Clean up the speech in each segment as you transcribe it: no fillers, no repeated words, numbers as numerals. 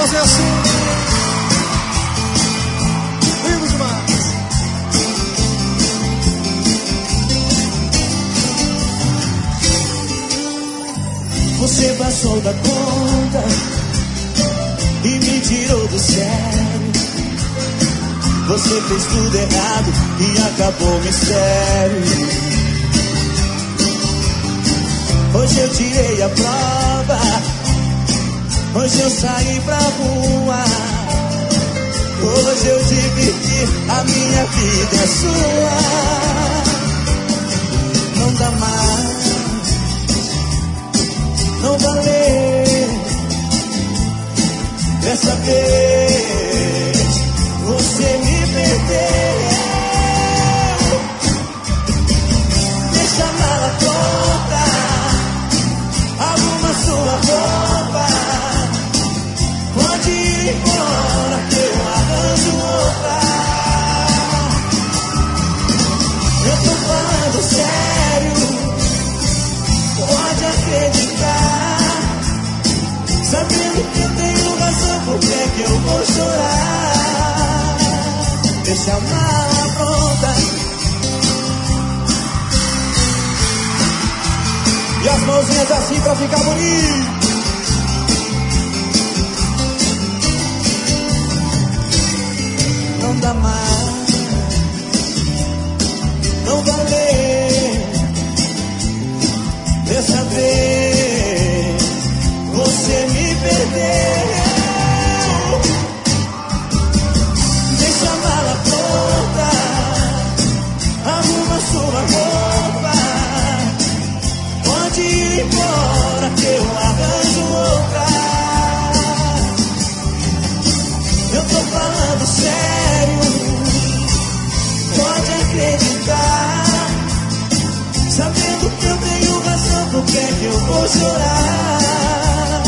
fazer assim. Lindo demais. Você passou da conta e me tirou do sério. Você fez tudo errado e acabou o mistério. Hoje eu tirei a prova, hoje eu saí pra rua. Hoje eu dividi, a minha vida é sua. Não dá mais, não valeu. Dessa vez você me perdeu. Deixa a mala pronta, arruma sua roupa. Pode ir embora que eu arranjo outra. Eu tô falando sério, pode acreditar. Sabendo que eu tenho razão, por que é que eu vou chorar? Deixa a mala pronta e as mãozinhas assim pra ficar bonito. Não dá mais, não valeu. Dessa vez você me perdeu. Deixa a mala pronta, arruma sua roupa. Pode ir embora que eu arranjo outra. Eu tô falando sério, pode acreditar. Sabendo que eu tenho razão, por que é que eu vou chorar?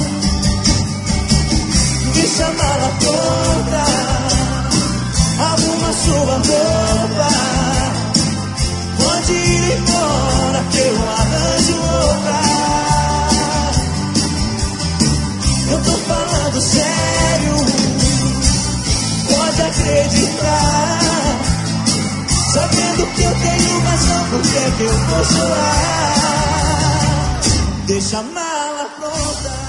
Deixa a mala pronta, arruma sua roupa. Pode ir embora que eu arranjo outra. Eu tô falando sério, pode acreditar. Sabendo que eu tenho razão, por que é que eu vou chorar? Deixa a mala pronta.